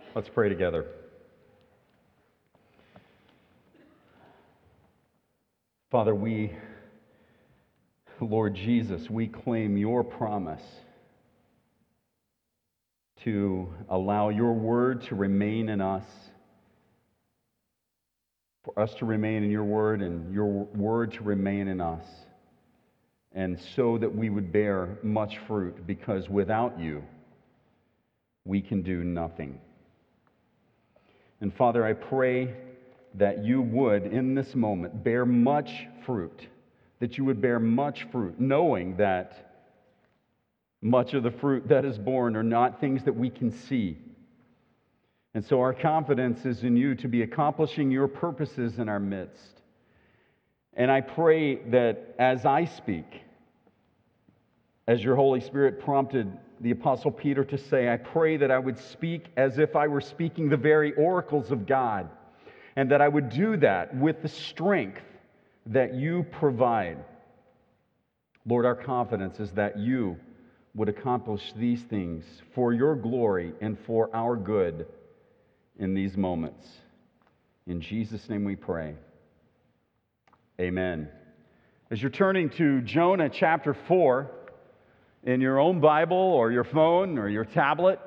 Let's pray together. Father, Lord Jesus, we claim your promise to allow your word to remain in us, for us to remain in your word and your word to remain in us, and so that we would bear much fruit, because without you, we can do nothing. And Father, I pray that you would, in this moment, bear much fruit, that you would bear much fruit, knowing that much of the fruit that is born are not things that we can see. And so our confidence is in you to be accomplishing your purposes in our midst. And I pray that as I speak, as your Holy Spirit prompted the Apostle Peter to say, I pray that I would speak as if I were speaking the very oracles of God, and that I would do that with the strength that you provide. Lord, our confidence is that you would accomplish these things for your glory and for our good in these moments. In Jesus' name we pray. Amen. As you're turning to Jonah chapter 4, in your own Bible or your phone or your tablet,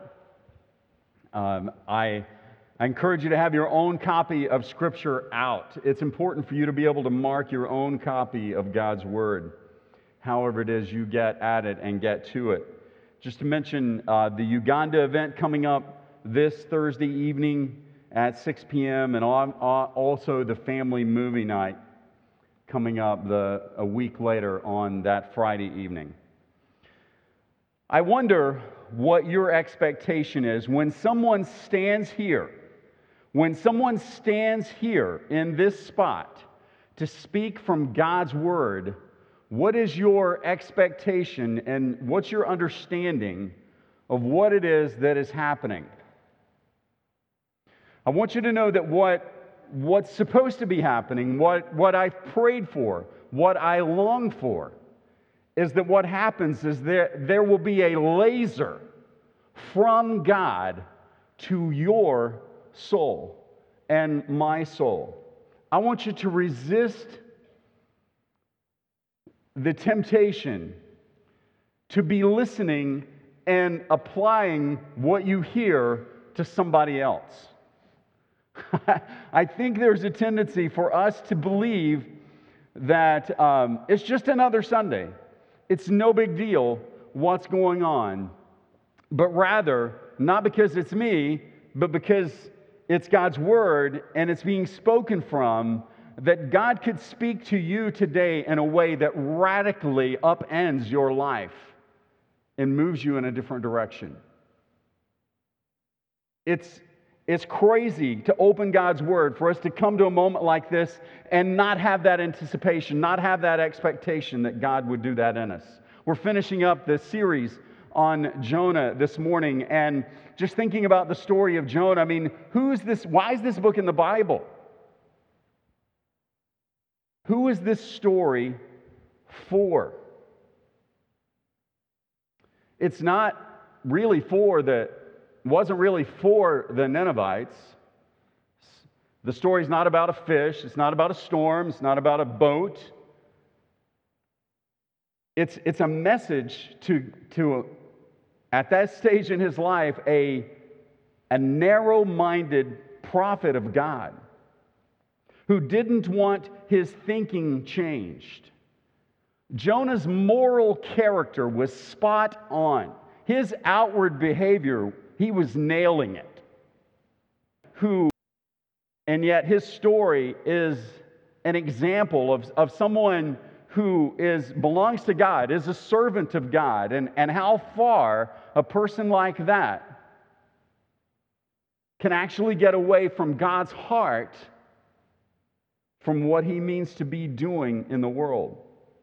I encourage you to have your own copy of Scripture out. It's important for you to be able to mark your own copy of God's Word, however it is you get at it and get to it. Just to mention the Uganda event coming up this Thursday evening at 6 p.m. and also the family movie night coming up a week later on that Friday evening. I wonder what your expectation is when someone stands here in this spot to speak from God's Word. What is your expectation and what's your understanding of what it is that is happening? I want you to know that what's supposed to be happening, what I've prayed for, what I long for, is that what happens is there will be a laser from God to your soul and my soul. I want you to resist the temptation to be listening and applying what you hear to somebody else. I think there's a tendency for us to believe that it's just another Sunday. It's no big deal what's going on, but rather, not because it's me, but because it's God's Word and it's being spoken from, that God could speak to you today in a way that radically upends your life and moves you in a different direction. It's crazy to open God's Word, for us to come to a moment like this and not have that anticipation, not have that expectation that God would do that in us. We're finishing up the series on Jonah this morning, and just thinking about the story of Jonah, I mean, why is this book in the Bible? Who is this story for? It's not really wasn't really for the Ninevites. The story's not about a fish, it's not about a storm, it's not about a boat. It's a message to at that stage in his life, a narrow-minded prophet of God who didn't want his thinking changed. Jonah's moral character was spot on. His outward behavior, he was nailing it. And yet his story is an example of someone who belongs to God, is a servant of God, and how far a person like that can actually get away from God's heart, from what he means to be doing in the world.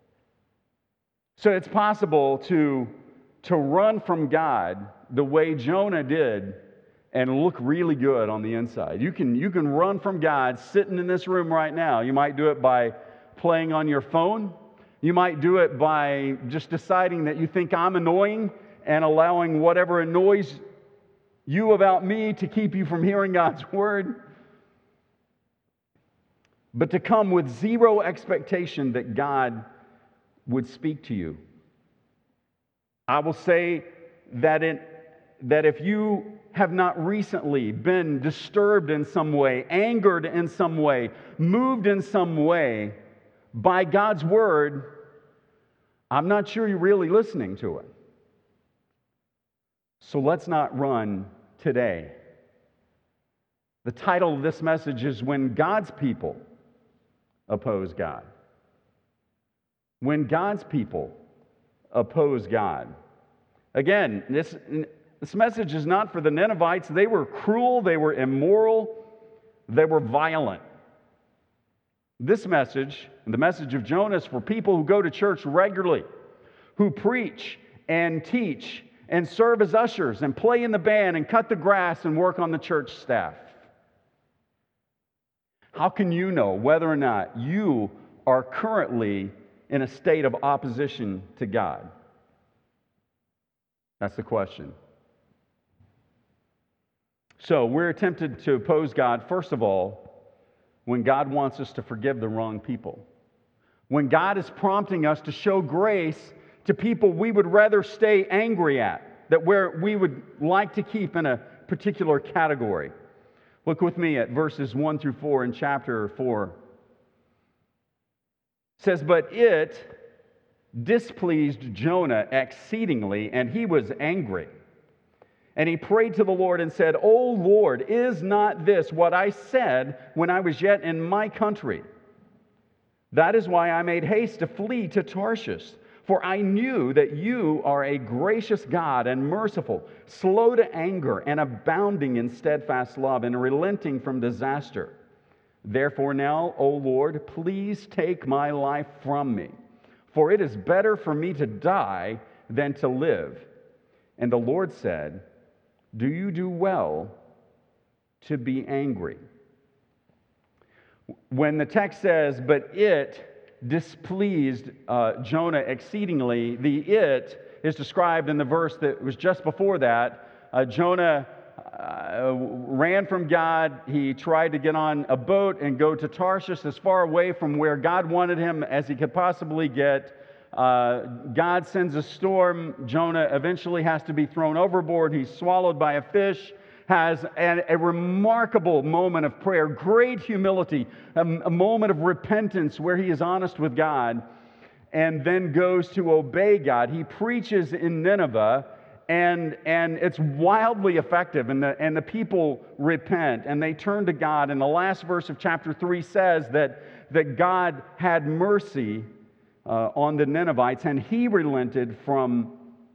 So it's possible to run from God the way Jonah did and look really good on the inside. You can run from God sitting in this room right now. You might do it by playing on your phone. You might do it by just deciding that you think I'm annoying and allowing whatever annoys you about me to keep you from hearing God's word, but to come with zero expectation that God would speak to you. I will say that if you have not recently been disturbed in some way, angered in some way, moved in some way by God's word, I'm not sure you're really listening to it. So let's not run today. The title of this message is When God's People Oppose God. When God's people oppose God. Again, this message is not for the Ninevites. They were cruel, they were immoral, they were violent. This message, the message of Jonah, is for people who go to church regularly, who preach and teach and serve as ushers and play in the band and cut the grass and work on the church staff. How can you know whether or not you are currently in a state of opposition to God? That's the question. So we're tempted to oppose God, first of all, when God wants us to forgive the wrong people. When God is prompting us to show grace to people we would rather stay angry at, that we would like to keep in a particular category. Look with me at verses 1 through 4 in chapter 4. It says, "But it displeased Jonah exceedingly, and he was angry. And he prayed to the Lord and said, O Lord, is not this what I said when I was yet in my country? That is why I made haste to flee to Tarshish. For I knew that you are a gracious God and merciful, slow to anger and abounding in steadfast love and relenting from disaster. Therefore now, O Lord, please take my life from me. For it is better for me to die than to live. And the Lord said, Do you do well to be angry?" When the text says, "But it displeased Jonah exceedingly," the "it" is described in the verse that was just before that. Jonah ran from God. He tried to get on a boat and go to Tarshish, as far away from where God wanted him as he could possibly get. God sends a storm. Jonah eventually has to be thrown overboard. He's swallowed by a fish. Has a remarkable moment of prayer, great humility, a moment of repentance where he is honest with God, and then goes to obey God. He preaches in Nineveh, and it's wildly effective, and the people repent, and they turn to God. And the last verse of chapter 3 says that God had mercy on the Ninevites, and he relented from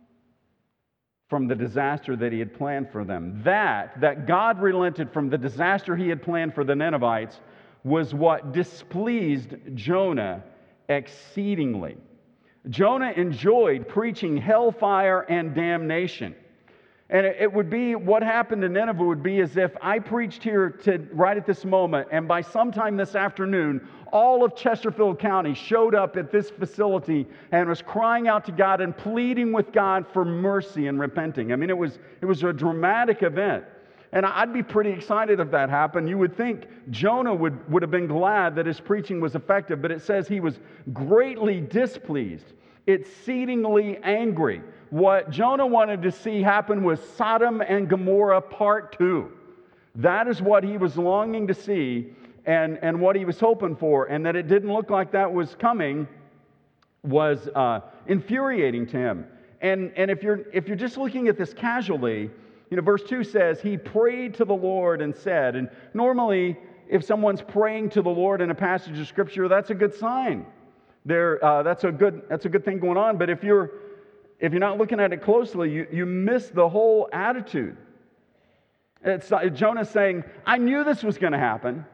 the disaster that he had planned for them. That God relented from the disaster he had planned for the Ninevites was what displeased Jonah exceedingly. Jonah enjoyed preaching hellfire and damnation. And it would be, what happened in Nineveh would be as if I preached here right at this moment, and by sometime this afternoon, all of Chesterfield County showed up at this facility and was crying out to God and pleading with God for mercy and repenting. I mean, it was a dramatic event. And I'd be pretty excited if that happened. You would think Jonah would have been glad that his preaching was effective, but it says he was greatly displeased, exceedingly angry. What Jonah wanted to see happen was Sodom and Gomorrah Part 2. That is what he was longing to see and what he was hoping for. And that it didn't look like that was coming was infuriating to him. And if you're just looking at this casually, verse 2 says, he prayed to the Lord and said, and normally if someone's praying to the Lord in a passage of Scripture, that's a good sign. That's a good thing going on. But if you're not looking at it closely, you miss the whole attitude. It's Jonah saying, I knew this was going to happen.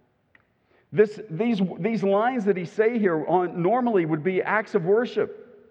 These lines that he say here normally would be acts of worship.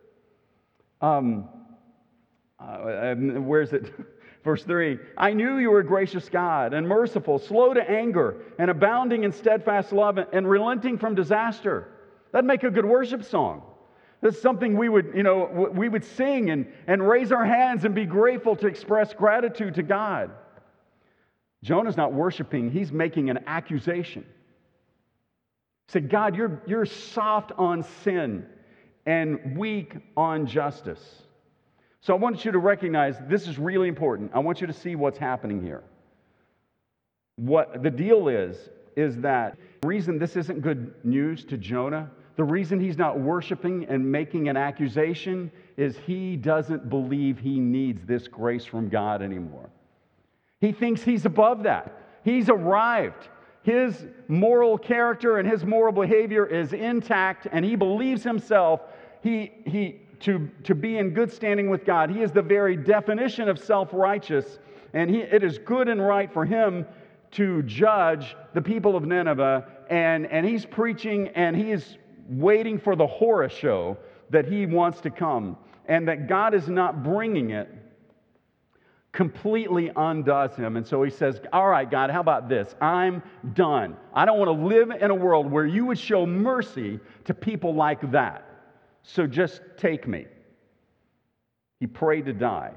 Where is it? Verse 3, I knew you were a gracious God and merciful, slow to anger, and abounding in steadfast love and relenting from disaster. That'd make a good worship song. This is something we would sing and raise our hands and be grateful to express gratitude to God. Jonah's not worshiping, he's making an accusation. He said, God, you're soft on sin and weak on justice. So I want you to recognize this is really important. I want you to see what's happening here. What the deal is that the reason this isn't good news to Jonah, the reason he's not worshiping and making an accusation is he doesn't believe he needs this grace from God anymore. He thinks he's above that. He's arrived. His moral character and his moral behavior is intact, and he believes himself to be in good standing with God. He is the very definition of self-righteous, and it is good and right for him to judge the people of Nineveh, and he's preaching, and he is waiting for the horror show that he wants to come, and that God is not bringing it completely undoes him. And so he says, all right, God, how about this? I'm done. I don't want to live in a world where you would show mercy to people like that. So just take me. He prayed to die.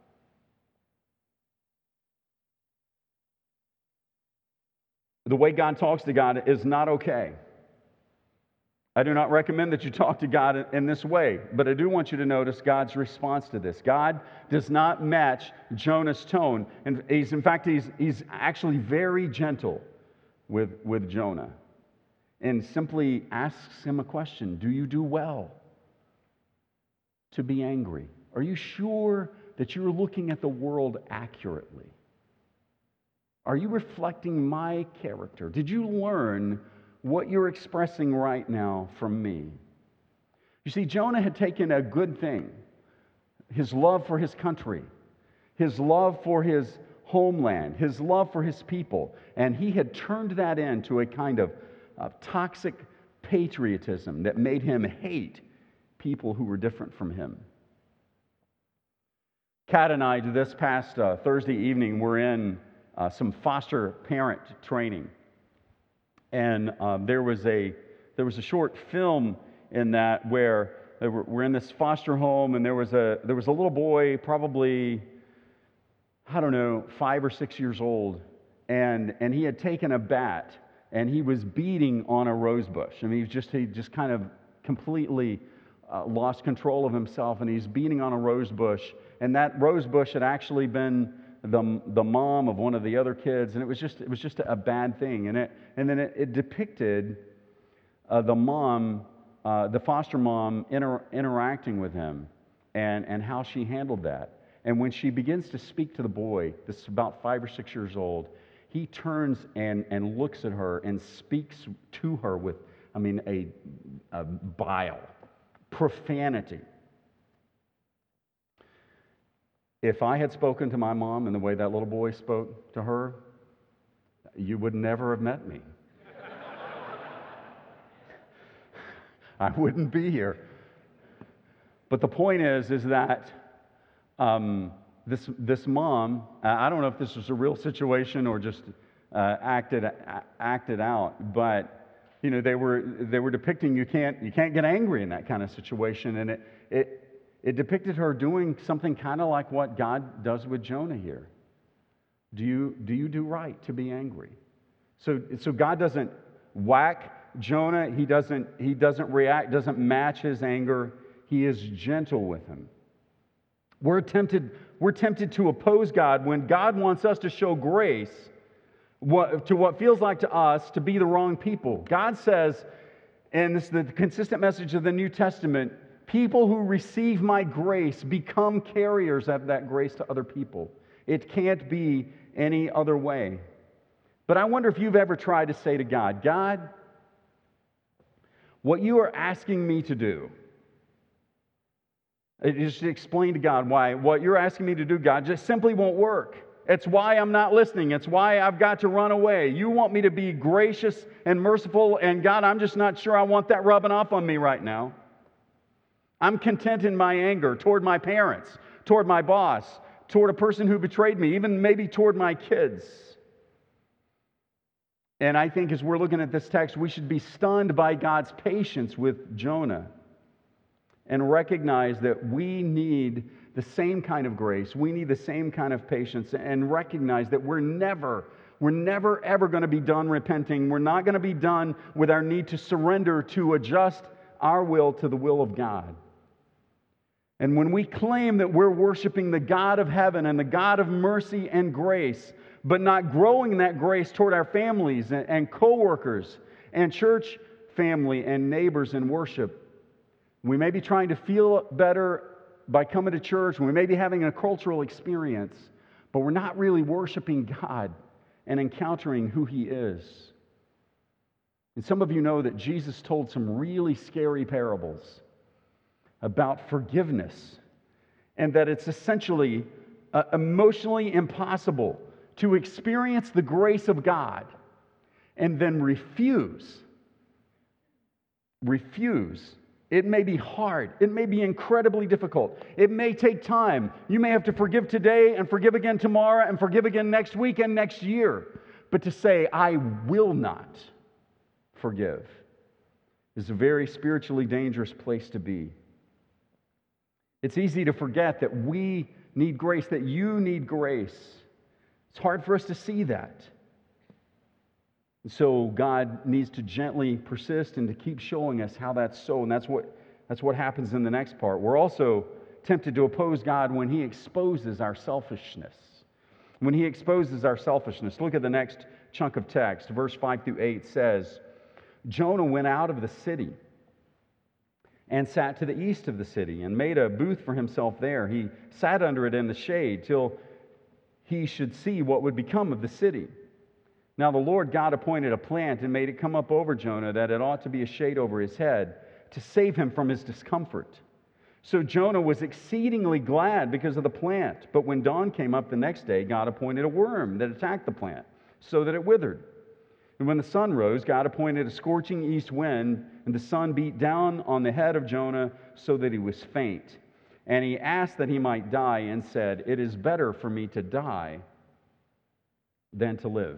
The way God talks to God is not okay. I do not recommend that you talk to God in this way, but I do want you to notice God's response to this. God does not match Jonah's tone, and he's actually very gentle with Jonah, and simply asks him a question: do you do well to be angry? Are you sure that you're looking at the world accurately? Are you reflecting my character? Did you learn what you're expressing right now from me? You see, Jonah had taken a good thing, his love for his country, his love for his homeland, his love for his people, and he had turned that into a kind of toxic patriotism that made him hate people who were different from him. Kat and I, this past Thursday evening, were in some foster parent training. And there was a short film in that where we're in this foster home, and there was a little boy, probably, I don't know, 5 or 6 years old, and he had taken a bat and he was beating on a rose bush. I mean, he just kind of completely lost control of himself, and he's beating on a rose bush, and that rose bush had actually been the mom of one of the other kids, and it was just a bad thing. And then it depicted the foster mom interacting with him and how she handled that. And when she begins to speak to the boy, this is about 5 or 6 years old, he turns and looks at her and speaks to her with, a bile, profanity. If I had spoken to my mom in the way that little boy spoke to her, you would never have met me. I wouldn't be here. But the point is that this mom, I don't know if this was a real situation or just acted out, but they were depicting you can't get angry in that kind of situation, and it depicted her doing something kind of like what God does with Jonah here. Do you do right to be angry? So God doesn't whack Jonah. He doesn't react, doesn't match his anger. He is gentle with him. We're tempted to oppose God when God wants us to show grace to what feels like to us to be the wrong people. God says, and this is the consistent message of the New Testament, people who receive my grace become carriers of that grace to other people. It can't be any other way. But I wonder if you've ever tried to say to God, God, what you are asking me to do, just to explain to God why what you're asking me to do, God, just simply won't work. It's why I'm not listening. It's why I've got to run away. You want me to be gracious and merciful, and God, I'm just not sure I want that rubbing off on me right now. I'm content in my anger toward my parents, toward my boss, toward a person who betrayed me, even maybe toward my kids. And I think as we're looking at this text, we should be stunned by God's patience with Jonah. and recognize that we need the same kind of grace, we need the same kind of patience, and recognize that we're never ever going to be done repenting. We're not going to be done with our need to surrender, to adjust our will to the will of God. And when we claim that we're worshiping the God of heaven and the God of mercy and grace, but not growing in that grace toward our families and co-workers and church family and neighbors in worship, we may be trying to feel better by coming to church. We may be having a cultural experience, but we're not really worshiping God and encountering who He is. And some of you know that Jesus told some really scary parables about forgiveness, and that it's essentially emotionally impossible to experience the grace of God and then refuse. It may be hard. It may be incredibly difficult. It may take time. You may have to forgive today and forgive again tomorrow and forgive again next week and next year. But to say, I will not forgive, is a very spiritually dangerous place to be. It's easy to forget that we need grace, that you need grace. It's hard for us to see that. And so God needs to gently persist and to keep showing us how that's so. And that's what happens in the next part. We're also tempted to oppose God when He exposes our selfishness. When He exposes our selfishness. Look at the next chunk of text. Verse 5 through 8 says, Jonah went out of the city and sat to the east of the city and made a booth for himself there. He sat under it in the shade till he should see what would become of the city. Now the Lord God appointed a plant and made it come up over Jonah, that it ought to be a shade over his head, to save him from his discomfort. So Jonah was exceedingly glad because of the plant. But when dawn came up the next day, God appointed a worm that attacked the plant, so that it withered. And when the sun rose, God appointed a scorching east wind, and the sun beat down on the head of Jonah so that he was faint. And he asked that he might die, and said, It is better for me to die than to live.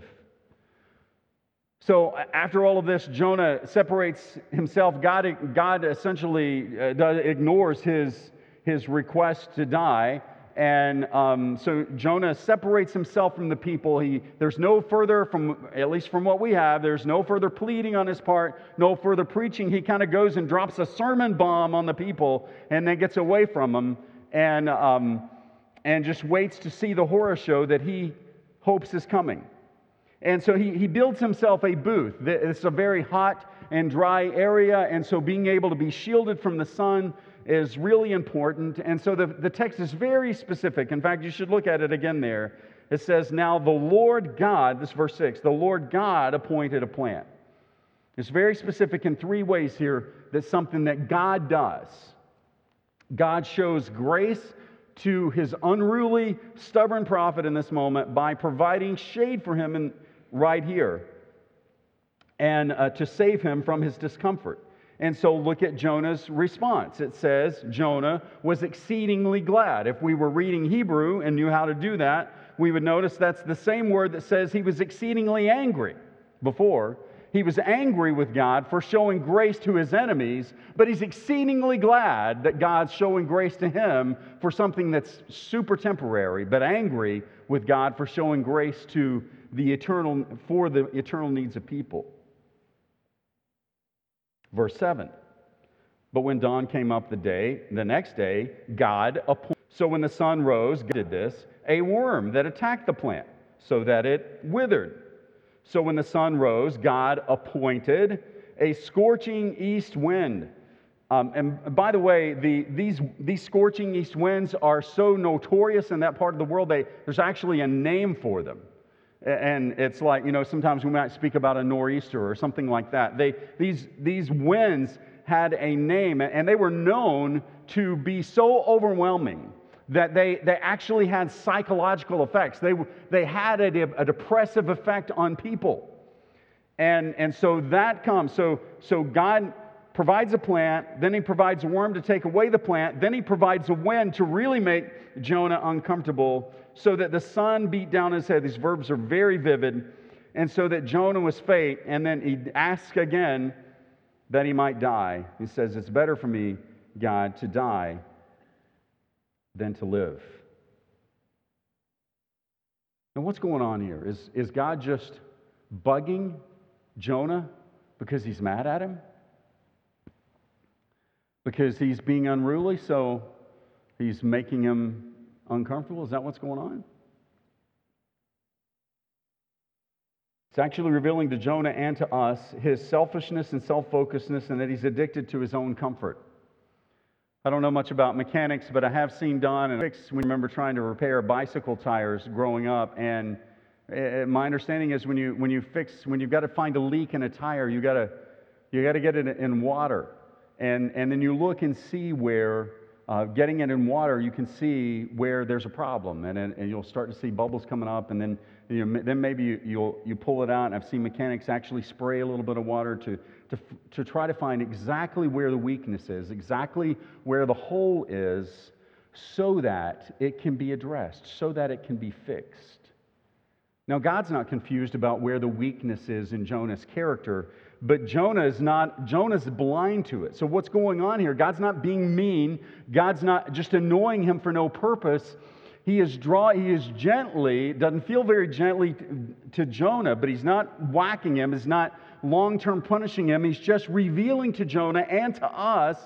So after all of this, Jonah separates himself. God essentially ignores his request to die. And so Jonah separates himself from the people. There's no further, at least from what we have, there's no further pleading on his part, no further preaching. He kind of goes and drops a sermon bomb on the people and then gets away from them and just waits to see the horror show that he hopes is coming. And so he builds himself a booth. It's a very hot and dry area, and so being able to be shielded from the sun is really important. And so the text is very specific. In fact, you should look at it again there. It says, Now the Lord God, this is verse 6, the Lord God appointed a plant. It's very specific in three ways here. That's something that God does. God shows grace to His unruly, stubborn prophet in this moment by providing shade for him right here and to save him from his discomfort. And so look at Jonah's response. It says, Jonah was exceedingly glad. If we were reading Hebrew and knew how to do that, we would notice that's the same word that says he was exceedingly angry before. He was angry with God for showing grace to his enemies, but he's exceedingly glad that God's showing grace to him for something that's super temporary, but angry with God for showing grace to the eternal needs of people. Verse 7, but when dawn came up the next day, God appointed. So when the sun rose, God did this, a worm that attacked the plant, so that it withered. So when the sun rose, God appointed a scorching east wind. And by the way, these scorching east winds are so notorious in that part of the world, there's actually a name for them. And it's like, sometimes we might speak about a nor'easter or something like that. These winds had a name, and they were known to be so overwhelming that they actually had psychological effects. They had a depressive effect on people. And so that comes. So God provides a plant, then He provides a worm to take away the plant, then He provides a wind to really make Jonah uncomfortable, so that the sun beat down his head. These verbs are very vivid. And so that Jonah was faint, and then he asks again that he might die. He says, It's better for me God to die than to live. And what's going on here? Is God just bugging Jonah because he's mad at him? Because he's being unruly, so he's making him uncomfortable? Is that what's going on? It's actually revealing to Jonah and to us his selfishness and self-focusedness, and that he's addicted to his own comfort. I don't know much about mechanics, but I have seen done and fixed. We remember trying to repair bicycle tires growing up, and my understanding is when you've got to find a leak in a tire, you got to get it in water, and then you look and see where getting it in water, you can see where there's a problem, and you'll start to see bubbles coming up, and then then maybe you pull it out. And I've seen mechanics actually spray a little bit of water to try to find exactly where the weakness is, exactly where the hole is, so that it can be addressed, so that it can be fixed. Now, God's not confused about where the weakness is in Jonah's character, but Jonah's blind to it. So what's going on here? God's not being mean. God's not just annoying him for no purpose. He is gently, doesn't feel very gently to Jonah, but he's not whacking him. He's not long-term punishing him. He's just revealing to Jonah and to us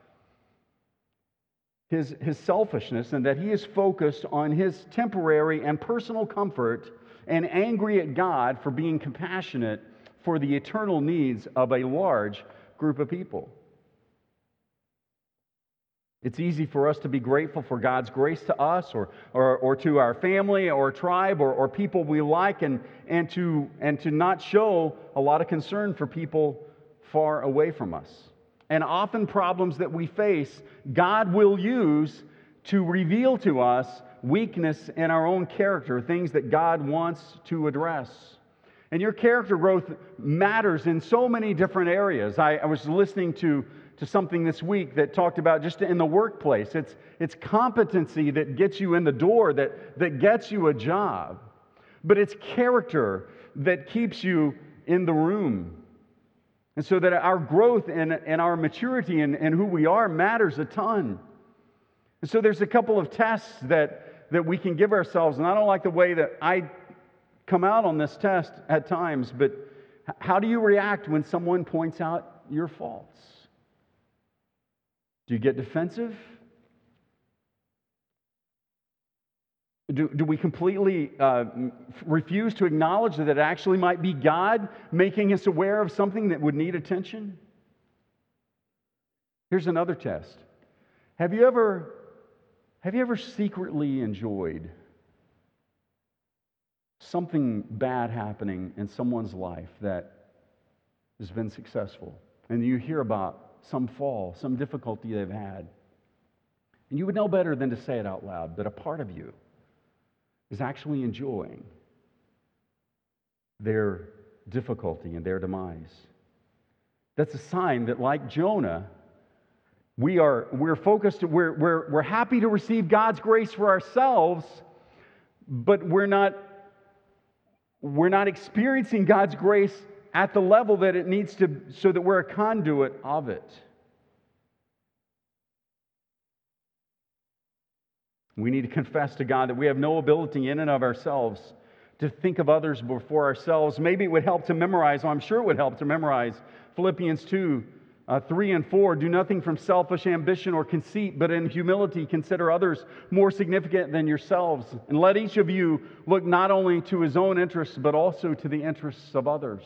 his selfishness, and that he is focused on his temporary and personal comfort, and angry at God for being compassionate for the eternal needs of a large group of people. It's easy for us to be grateful for God's grace to us, or to our family or tribe or people we like, and to not show a lot of concern for people far away from us. And often problems that we face, God will use to reveal to us weakness in our own character, things that God wants to address. And your character growth matters in so many different areas. I was listening to something this week that talked about just in the workplace. It's competency that gets you in the door, that gets you a job. But it's character that keeps you in the room. And so that our growth and our maturity and who we are matters a ton. And so there's a couple of tests that we can give ourselves. And I don't like the way that I come out on this test at times, but how do you react when someone points out your faults? Do you get defensive? Do we completely refuse to acknowledge that it actually might be God making us aware of something that would need attention? Here's another test. Have you ever secretly enjoyed something bad happening in someone's life that has been successful, and you hear about some fall, some difficulty they've had, and you would know better than to say it out loud, but a part of you is actually enjoying their difficulty and their demise? That's a sign that, like Jonah, we're focused, we're happy to receive God's grace for ourselves, but we're not experiencing God's grace at the level that it needs to, so that we're a conduit of it. We need to confess to God that we have no ability in and of ourselves to think of others before ourselves. Maybe it would help to memorize, I'm sure it would help to memorize Philippians 2, 3 and 4. Do nothing from selfish ambition or conceit, but in humility consider others more significant than yourselves. And let each of you look not only to his own interests, but also to the interests of others.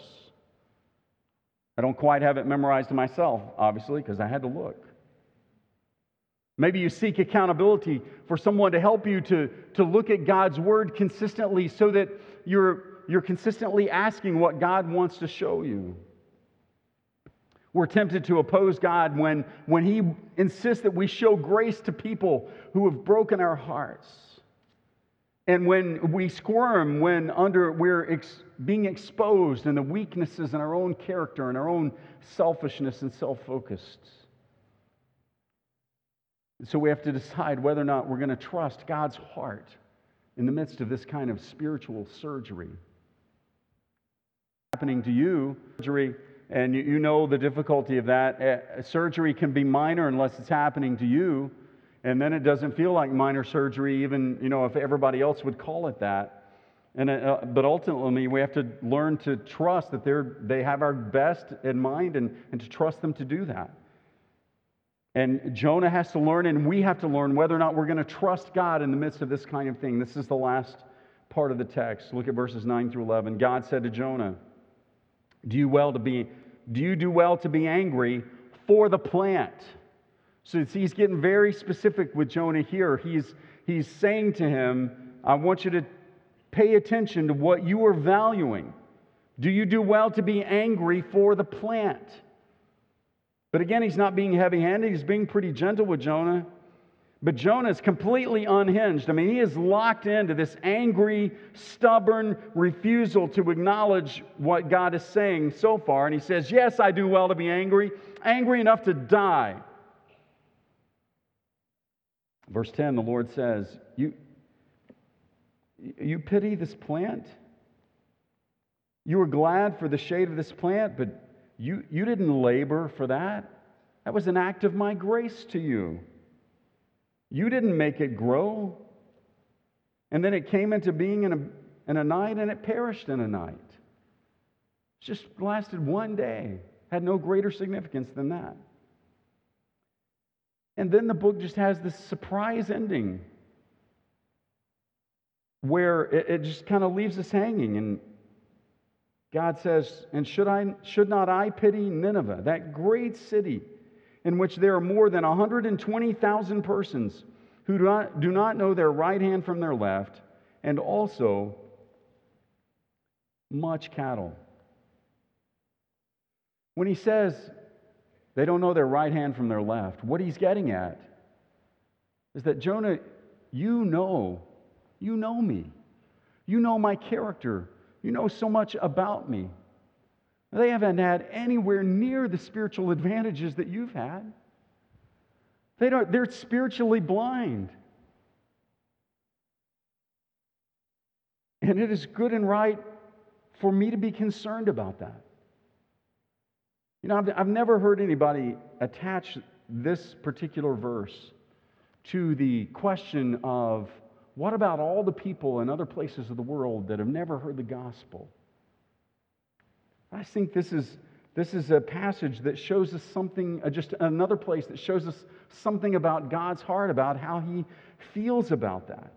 I don't quite have it memorized myself, obviously, because I had to look. Maybe you seek accountability for someone to help you to look at God's Word consistently, so that you're consistently asking what God wants to show you. We're tempted to oppose God when He insists that we show grace to people who have broken our hearts. And when we squirm when we're being exposed in the weaknesses in our own character and our own selfishness and self-focused. So we have to decide whether or not we're going to trust God's heart in the midst of this kind of spiritual surgery. Happening to you, surgery And you know the difficulty of that. Surgery can be minor unless it's happening to you, and then it doesn't feel like minor surgery, even if everybody else would call it that. But ultimately, we have to learn to trust that they have our best in mind, and to trust them to do that. And Jonah has to learn, and we have to learn whether or not we're going to trust God in the midst of this kind of thing. This is the last part of the text. Look at verses 9 through 11. God said to Jonah, do you do well to be angry for the plant? So he's getting very specific with Jonah here. He's saying to him, I want you to pay attention to what you are valuing. Do you do well to be angry for the plant? But again, he's not being heavy-handed. He's being pretty gentle with Jonah. But Jonah is completely unhinged. I mean, he is locked into this angry, stubborn refusal to acknowledge what God is saying so far. And he says, yes, I do well to be angry enough to die. Verse 10, the Lord says, you pity this plant? You were glad for the shade of this plant, but you didn't labor for that. That was an act of my grace to you. You didn't make it grow. And then it came into being in a night, and it perished in a night. It just lasted one day. Had no greater significance than that. And then the book just has this surprise ending where it just kind of leaves us hanging. And God says, and should not I pity Nineveh, that great city in which there are more than 120,000 persons who do not know their right hand from their left, and also much cattle. When he says they don't know their right hand from their left, what he's getting at is that Jonah, you know me. You know my character. You know so much about me. They haven't had anywhere near the spiritual advantages that you've had. They're spiritually blind. And it is good and right for me to be concerned about that. I've never heard anybody attach this particular verse to the question of, what about all the people in other places of the world that have never heard the gospel? I think this is a passage that shows us something, just another place that shows us something about God's heart, about how He feels about that.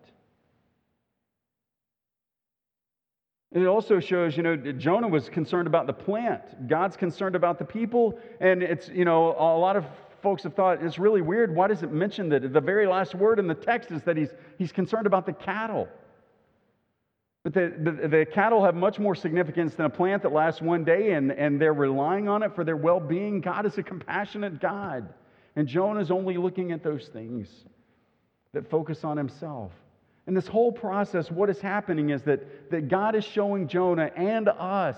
It also shows, Jonah was concerned about the plant. God's concerned about the people. And it's, a lot of folks have thought it's really weird. Why does it mention that? The very last word in the text is that he's concerned about the cattle. But the cattle have much more significance than a plant that lasts one day, and they're relying on it for their well-being. God is a compassionate God. And Jonah's only looking at those things that focus on himself. And this whole process, what is happening is that God is showing Jonah and us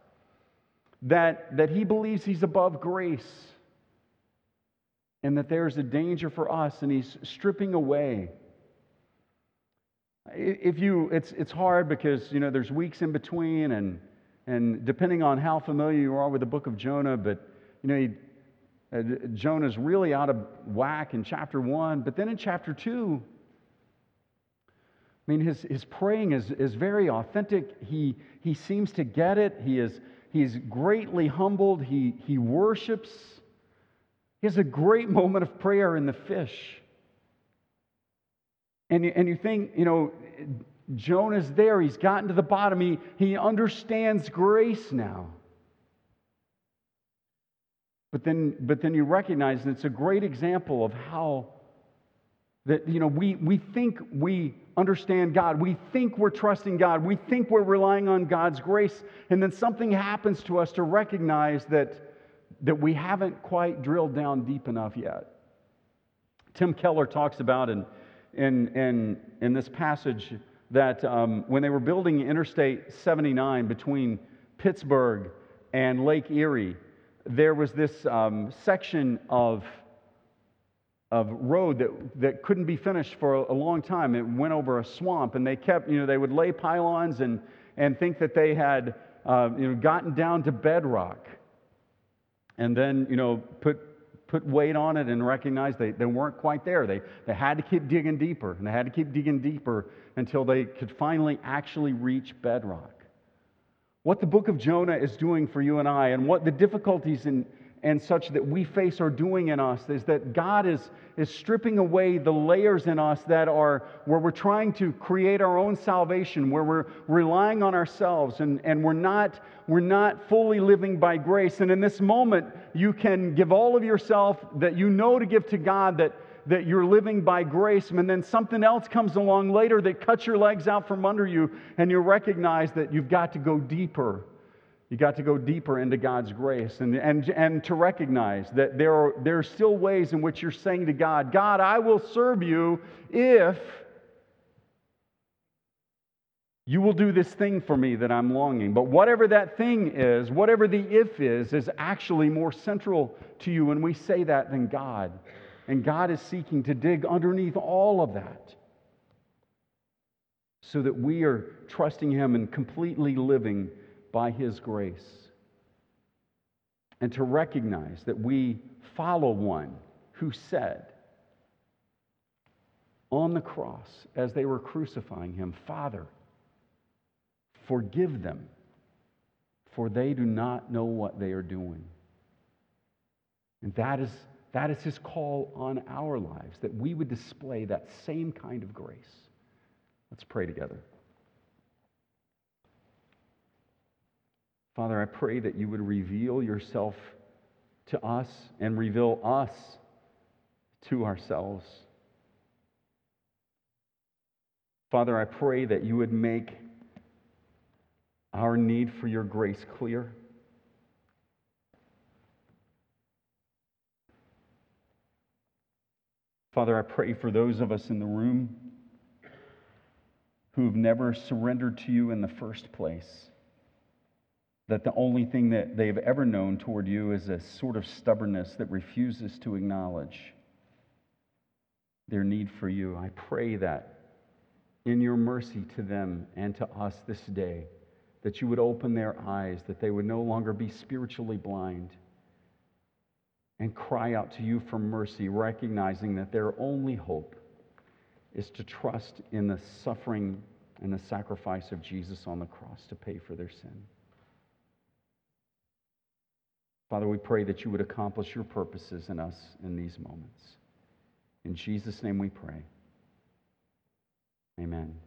that He believes He's above grace, and that there's a danger for us, and He's stripping away. It's hard because there's weeks in between, and depending on how familiar you are with the book of Jonah, but Jonah's really out of whack in chapter 1, but then in chapter 2, his praying is very authentic. He seems to get it. He's greatly humbled. He worships. He has a great moment of prayer in the fish. And you think, Jonah's there. He's gotten to the bottom. He understands grace now. But then you recognize that it's a great example of how that we think we understand God. We think we're trusting God. We think we're relying on God's grace. And then something happens to us to recognize that we haven't quite drilled down deep enough yet. Tim Keller talks about in this passage that when they were building Interstate 79 between Pittsburgh and Lake Erie, there was this section of road that couldn't be finished for a long time. It went over a swamp, and they kept, they would lay pylons and think that they had, gotten down to bedrock. and then, put weight on it and recognize they weren't quite there. They had to keep digging deeper, and they had to keep digging deeper until they could finally actually reach bedrock. What the book of Jonah is doing for you and I, and what the difficulties and such that we face are doing in us, is that God is stripping away the layers in us that are where we're trying to create our own salvation, where we're relying on ourselves, and we're not fully living by grace. And in this moment, you can give all of yourself that you know to give to God, that you're living by grace, and then something else comes along later that cuts your legs out from under you, and you recognize that you've got to go deeper. You got to go deeper into God's grace, and to recognize that there are still ways in which you're saying to God, God, I will serve you if you will do this thing for me that I'm longing. But whatever that thing is, whatever the if is actually more central to you when we say that than God. And God is seeking to dig underneath all of that so that we are trusting Him and completely living by His grace. And to recognize that we follow one who said on the cross as they were crucifying Him, Father, forgive them, for they do not know what they are doing. And that is His call on our lives, that we would display that same kind of grace. Let's pray together. Father, I pray that you would reveal yourself to us and reveal us to ourselves. Father, I pray that you would make our need for your grace clear. Father, I pray for those of us in the room who've never surrendered to you in the first place, that the only thing that they've ever known toward you is a sort of stubbornness that refuses to acknowledge their need for you. I pray that in your mercy to them and to us this day, that you would open their eyes, that they would no longer be spiritually blind, and cry out to you for mercy, recognizing that their only hope is to trust in the suffering and the sacrifice of Jesus on the cross to pay for their sin. Father, we pray that you would accomplish your purposes in us in these moments. In Jesus' name we pray. Amen.